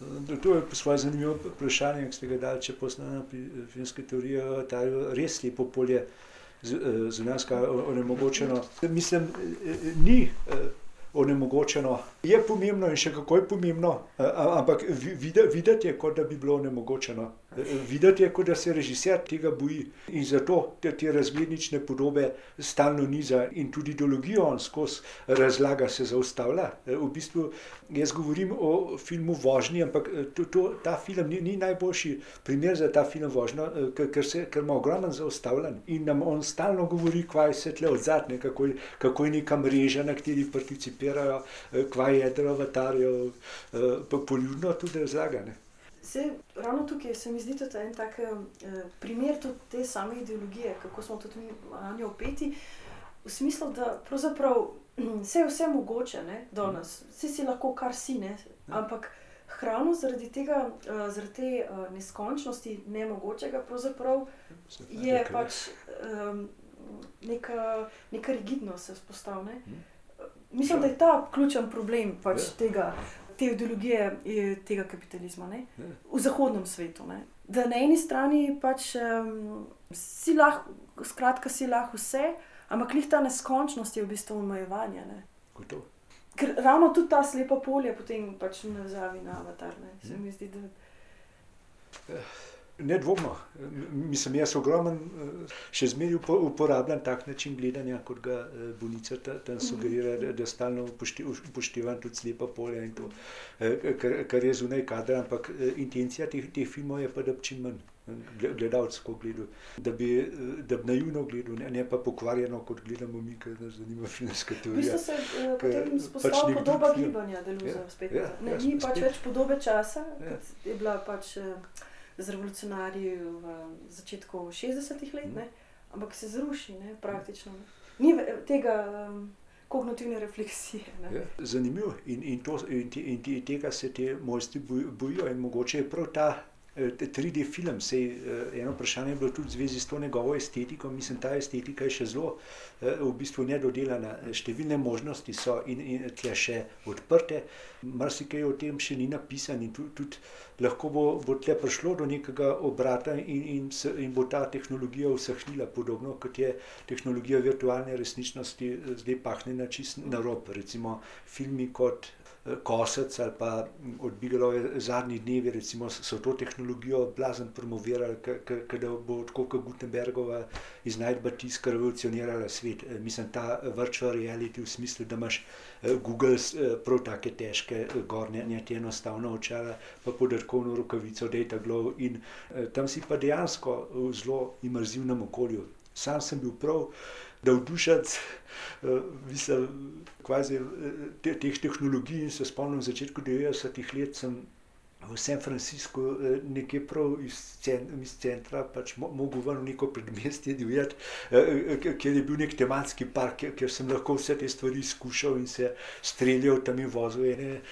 To je po svoje zanimivo vprašanje, ki ste ga dali, če poznamo filmske teorije, ta je res lepo polje zunanjska onemogočeno. Mislim, ni onemogočeno. Je pomembno in še kako je pomembno, ampak videti je, kot da bi bilo onemogočeno. Videti je, kot da se režiser tega boji in zato te razglednične podobe stalno niza in tudi ideologijo on skozi razlaga, se zaustavlja. V bistvu jaz govorim o filmu Vožnji, ampak ta film ni najboljši primer za ta film Vožnja, ker ima ogromen zaustavljen in nam on stalno govori, kvaj se tle odzad, kako je neka mreža, na kateri participirajo, kvaj je jedro avatarjev, poljudno tudi razlaga. Ravno tukaj se mi zdi tudi en tak primer tudi te same ideologije, kako smo tudi mi na njo vpeti, v smislu, da pravzaprav vse je vse mogoče, ne, do nas, vse si lahko kar si, ne, ampak hrano zaradi tega, zaradi te neskončnosti nemogočega pravzaprav je pač neka rigidnost se vzpostavlja. Mislim, da je ta ključen problem pač te ideologije tega kapitalizma, ne? V zahodnem svetu. Ne? Da na eni strani pač si lahko vse, ampak glih ta neskončnost je v bistvu omejevanje. Gotovo. Ker ravno tudi ta slepa polje potem pač navezavi na Avatar. Ne? Se mi zdi, da... Nedvomno. Mislim, jaz ogromen še zmeraj uporabljam tak način gledanja, kot ga Bunica tam sugerira, da stalno upoštevam tudi slepa polja in to, kar je zunaj kadra, ampak intencija teh filmov je pa, da bi čim manj gledalec ko gledal, da bi naivno gledal, ne pa pokvarjeno, kot gledamo mi, ker nas zanima filmska teorija. V bistvu se potem spostavlja podoba gibanja deluza spet. Ni pač več podobe časa, kot je bila pač z revolucionarji v začetku 60-ih let, ne? Ampak se zruši, ne? Praktično. Ni tega kognitivne refleksije. Ne? Zanimivo in tega se te mojstri bojijo in mogoče je prav ta 3D film, eno vprašanje je bilo tudi v zvezi s to njegovo estetiko, mislim, ta estetika je še zelo v bistvu nedodelana, številne možnosti so in tle še odprte, marsikaj o tem še ni napisan in tudi lahko bo tle prišlo do nekega obrata in bo ta tehnologija usahnila, podobno kot je tehnologija virtualne resničnosti zdaj pahnjena čisto na rob, recimo filmi kot Kosec ali pa od Bigelove Zadnji dnevi, recimo, so to tehnologijo blazen promovirali, da bo tako kot Gutenbergova iznajdba tiska revolucionirala svet. Mislim, ta virtual reality v smislu, da imaš Google prav take težke gornje, ti enostavno očala, pa podarkovno rokavico, data glow in tam si pa dejansko v zelo imerzivnem okolju. Sam sem bil prav navdušenec, mislim, kvazi teh tehnologij in se spomnim v začetku 90-ih let sem v San Franciscu nekje prav iz centra pač mogel ven v neko predmestje divjati, kjer je bil nek tematski park, kjer sem lahko vse te stvari izkušal in se streljal tam in vozil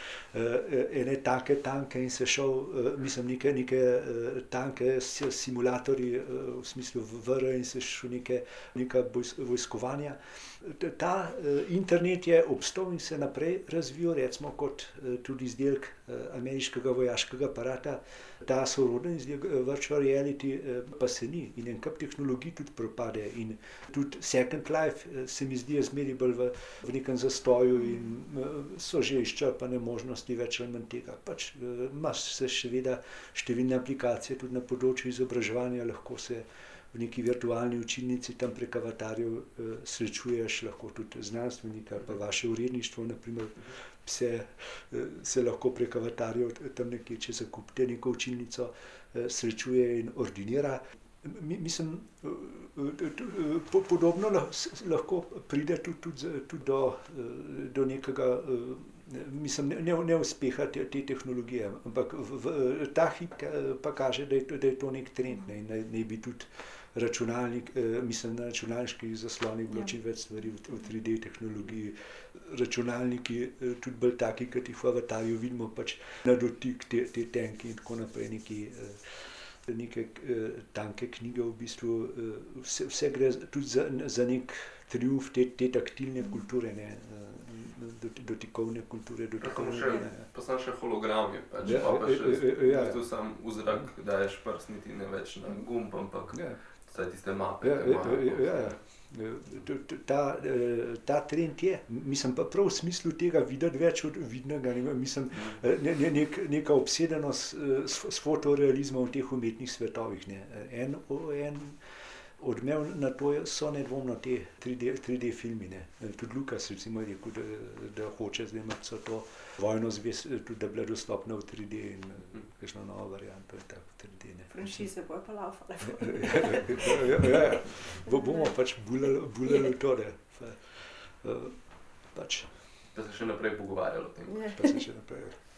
ene take tanke in se šel, mislim, neke tanke simulatorji v smislu VR in se šel neka vojskovanja. Ta internet je obstal in se naprej razvil, recimo kot tudi izdelek ameriškega vojaškega aparata, ta soroden izdelek virtual reality pa se ni in en kup tehnologij tudi propade in tudi Second Life se mi zdi zmeraj bolj v nekem zastoju in so že izčrpane možnosti več ali manj tega. Pač imaš se seveda številne aplikacije tudi na področju izobraževanja, lahko se v neki virtualni učilnici tam prek avatarjev srečuješ, lahko tudi znanstvenika ali pa vaše uredništvo, naprimer, se lahko prek avatarjev tam nekje, če zakupite neko učilnico, srečuje in ordinira. Mislim, podobno lahko pride tudi do nekega, mislim, neuspeha te tehnologije, ampak ta hip pa kaže, da je to nek trend, ne, in naj bi tudi računalnik, mislim, na računalniških zaslonih bilo čim več stvari v 3D tehnologiji, računalniki tudi bolj taki, kot jih v avatarju vidimo, pač na dotik te tenki in tako naprej, neke tanke knjige v bistvu, vse gre tudi za nek triumf te taktilne kulture, ne, dotikovne kulture. Pa sem še hologrami, pač, Ja, pa še ja. tu sam v zrak daješ prst, niti ne več na gumb, ampak Ja. vsaj tiste mape, Ja, ki imajo. ja. Ta trend je, mislim pa prav v smislu tega videti več od vidnega, mislim, neka obsedenost s fotorealizmom v teh umetnih svetovih. Ne. En odmev na to so nedvomno te 3D filmi. Ne. Tudi Lukas recimo je rekel, da hoče zdaj imeti so to vojno zves, tudi da je bila dostopna v 3D in kakšno novo varianto in tako 3D. Ne. Franšize bojo pa laufale. Ja. Bomo pač bulali v to, pač. Pa se še naprej pogovarjali o tem. Ja. Pa se še naprej.